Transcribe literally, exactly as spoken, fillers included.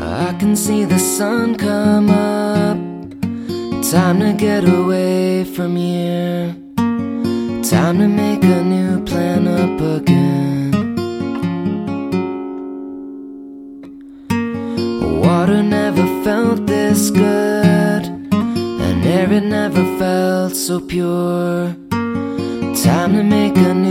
I can see the sun come up. Time to get away from here. Time to make a new plan up again. Water never felt this good, and air it never felt so pure. Time to make a new